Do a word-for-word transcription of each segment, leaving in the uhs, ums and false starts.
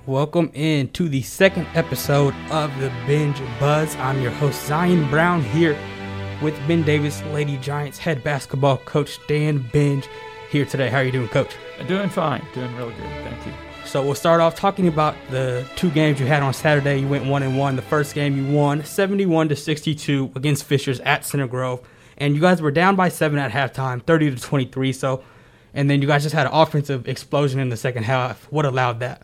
Welcome in to the second episode of the Binge Buzz. I'm your host, Zion Brown, here with Ben Davis, Lady Giants head basketball coach Dan Binge here today. How are you doing, Coach? Doing fine. Doing really good. Thank you. So we'll start off talking about the two games you had on Saturday. You went one and one. The first game you won seventy-one to sixty-two against Fishers at Center Grove, and you guys were down by seven at halftime, thirty to twenty-three. So, and then you guys just had an offensive explosion in the second half. What allowed that?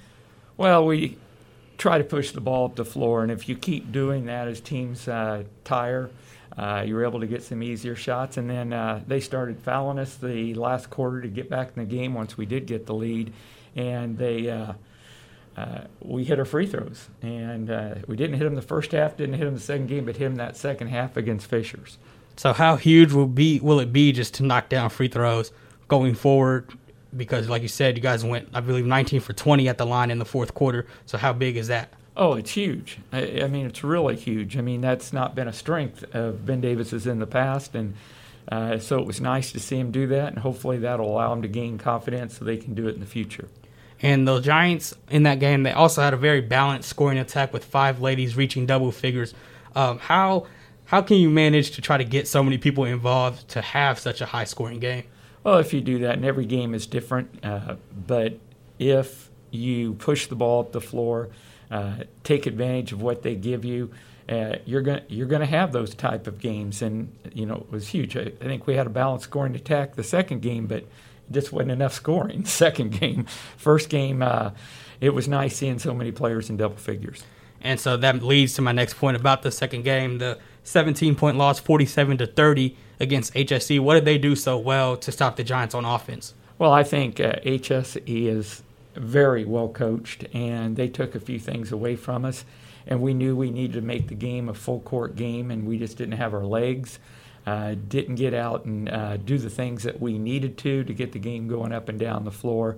Well, we try to push the ball up the floor, and if you keep doing that as teams uh, tire, uh, you're able to get some easier shots. And then uh, they started fouling us the last quarter to get back in the game once we did get the lead. And they, uh, uh, we hit our free throws, and uh, we didn't hit them the first half, didn't hit them the second game, but hit them that second half against Fishers. So how huge will be will it be just to knock down free throws going forward? Because, like you said, you guys went, I believe, nineteen for twenty at the line in the fourth quarter. So how big is that? Oh, it's huge. I, I mean, it's really huge. I mean, that's not been a strength of Ben Davis's in the past, and uh, so it was nice to see him do that, and hopefully that'll allow him to gain confidence so they can do it in the future. And the Giants in that game, they also had a very balanced scoring attack with five ladies reaching double figures. Um, how how can you manage to try to get so many people involved to have such a high-scoring game? Well, if you do that, and every game is different, uh, but if you push the ball up the floor, uh, take advantage of what they give you, uh, you're going you're going to have those type of games. And you know, it was huge. I, I think we had a balanced scoring attack the second game, but just wasn't enough scoring the second game. First game, uh, it was nice seeing so many players in double figures. And so that leads to my next point about the second game, the seventeen-point loss, forty-seven to thirty against H S E. What did they do so well to stop the Giants on offense? Well, I think uh, H S E is very well coached, and they took a few things away from us, and we knew we needed to make the game a full-court game, and we just didn't have our legs. Uh, didn't get out and uh, do the things that we needed to to get the game going up and down the floor,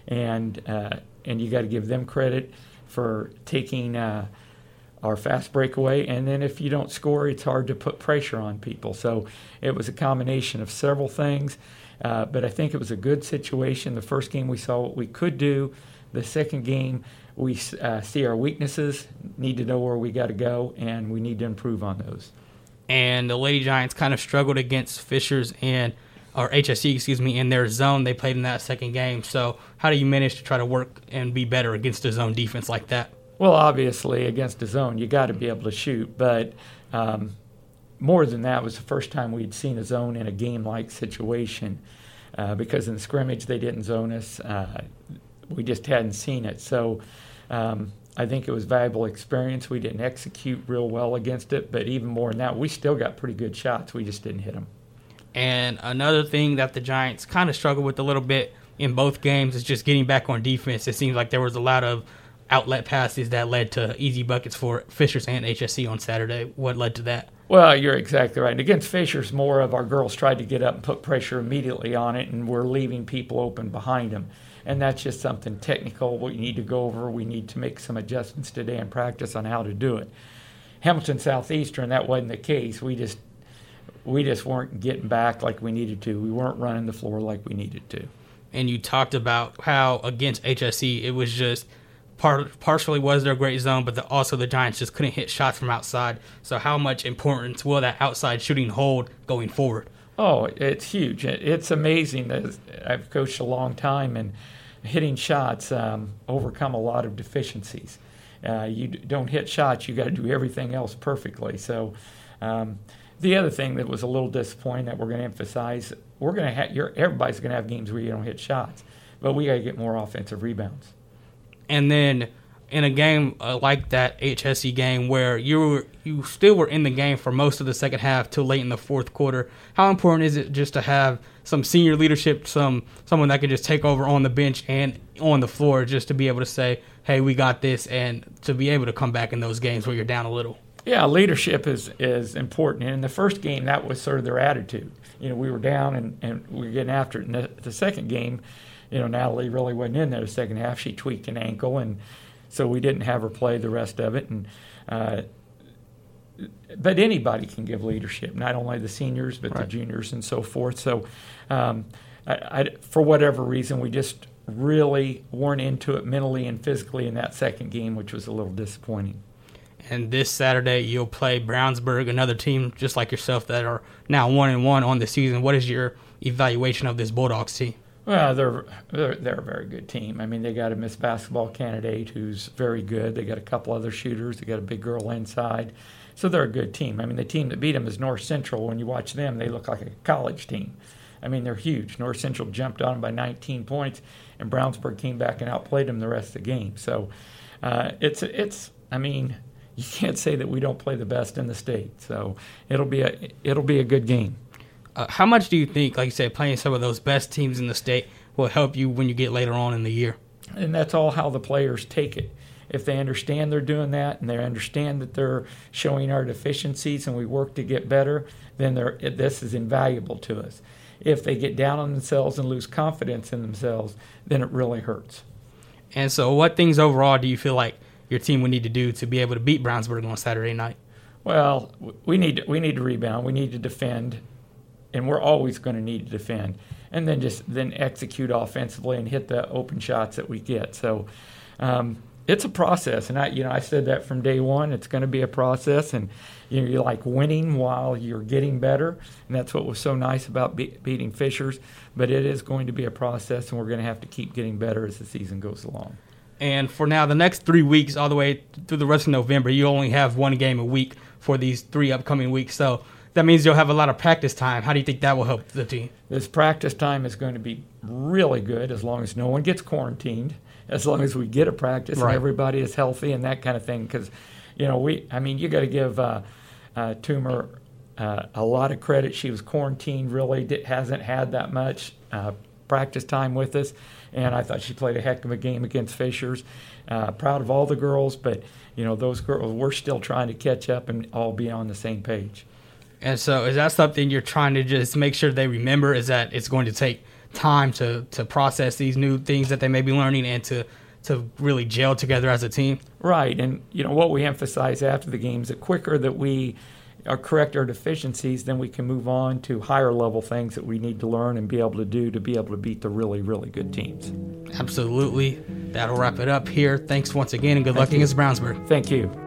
and uh, and you got to give them credit for taking uh, our fast breakaway. And then if you don't score, it's hard to put pressure on people. So it was a combination of several things, uh, but I think it was a good situation. The first game we saw what we could do. The second game we uh, see our weaknesses, need to know where we got to go, and we need to improve on those. And the Lady Giants kind of struggled against Fishers and, or H S E, excuse me, in their zone. They played in that second game. So how do you manage to try to work and be better against a zone defense like that? Well, obviously, against a zone, you got to be able to shoot. But um, more than that, it was the first time we'd seen a zone in a game-like situation uh, because in the scrimmage they didn't zone us. Uh, we just hadn't seen it. So um, I think it was valuable experience. We didn't execute real well against it, but even more than that, we still got pretty good shots. We just didn't hit them. And another thing that the Giants kind of struggled with a little bit in both games is just getting back on defense. It seems like there was a lot of outlet passes that led to easy buckets for Fishers and H S E on Saturday. What led to that? Well, you're exactly right. And against Fishers, more of our girls tried to get up and put pressure immediately on it, and we're leaving people open behind them. And that's just something technical we need to go over. We need to make some adjustments today in practice on how to do it. Hamilton Southeastern, that wasn't the case. We just we just weren't getting back like we needed to. We weren't running the floor like we needed to. And you talked about how against H S E, it was just part, partially was their great zone, but the, also the Giants just couldn't hit shots from outside. So how much importance will that outside shooting hold going forward? Oh, it's huge. It's amazing that I've coached a long time, and hitting shots um, overcome a lot of deficiencies. Uh, you don't hit shots, you got to do everything else perfectly. So um, the other thing that was a little disappointing that we're going to emphasize, we're going to have you're, everybody's going to have games where you don't hit shots, but we got to get more offensive rebounds. And then in a game uh, like that H S E game where you were, you still were in the game for most of the second half till late in the fourth quarter, how important is it just to have some senior leadership, some someone that can just take over on the bench and on the floor just to be able to say, hey, we got this, and to be able to come back in those games where you're down a little? Yeah, leadership is, is important. And in the first game, that was sort of their attitude. You know, we were down and, and we were getting after it. In the, the second game, you know, Natalie really wasn't in there the second half. She tweaked an ankle, and so we didn't have her play the rest of it. And uh, but anybody can give leadership, not only the seniors but right. the juniors and so forth. So um, I, I, for whatever reason, we just really weren't into it mentally and physically in that second game, which was a little disappointing. And this Saturday, you'll play Brownsburg, another team just like yourself that are now one and one on the season. What is your evaluation of this Bulldogs team? Well, they're, they're they're a very good team. I mean, they got a Miss Basketball candidate who's very good. They got a couple other shooters. They got a big girl inside. So they're a good team. I mean, the team that beat them is North Central. When you watch them, they look like a college team. I mean, they're huge. North Central jumped on them by nineteen points, and Brownsburg came back and outplayed them the rest of the game. So uh, it's it's. I mean, you can't say that we don't play the best in the state. So it'll be a it'll be a good game. Uh, how much do you think, like you said, playing some of those best teams in the state will help you when you get later on in the year? And that's all how the players take it. If they understand they're doing that and they understand that they're showing our deficiencies and we work to get better, then they're, this is invaluable to us. If they get down on themselves and lose confidence in themselves, then it really hurts. And so what things overall do you feel like your team would need to do to be able to beat Brownsburg on Saturday night? Well, we need to, we need to rebound. We need to defend. And we're always going to need to defend, and then just then execute offensively and hit the open shots that we get. So um, it's a process, and I, you know, I said that from day one. It's going to be a process, and you know, you like winning while you're getting better, and that's what was so nice about be- beating Fishers. But it is going to be a process, and we're going to have to keep getting better as the season goes along. And for now, the next three weeks, all the way through the rest of November, you only have one game a week for these three upcoming weeks. So that means you'll have a lot of practice time. How do you think that will help the team? This practice time is going to be really good as long as no one gets quarantined, as long as we get a practice right. and everybody is healthy and that kind of thing. Because, you know, we, I mean, you got to give uh, uh, Toomer uh, a lot of credit. She was quarantined, really did, hasn't had that much uh, practice time with us, and I thought she played a heck of a game against Fishers. Uh, proud of all the girls, but, you know, those girls, we're still trying to catch up and all be on the same page. And so is that something you're trying to just make sure they remember, is that it's going to take time to, to process these new things that they may be learning and to, to really gel together as a team? Right. And, you know, what we emphasize after the game is the quicker that we are correct our deficiencies, then we can move on to higher level things that we need to learn and be able to do to be able to beat the really, really good teams. Absolutely. That'll wrap it up here. Thanks once again, and good luck against Brownsburg. Thank you.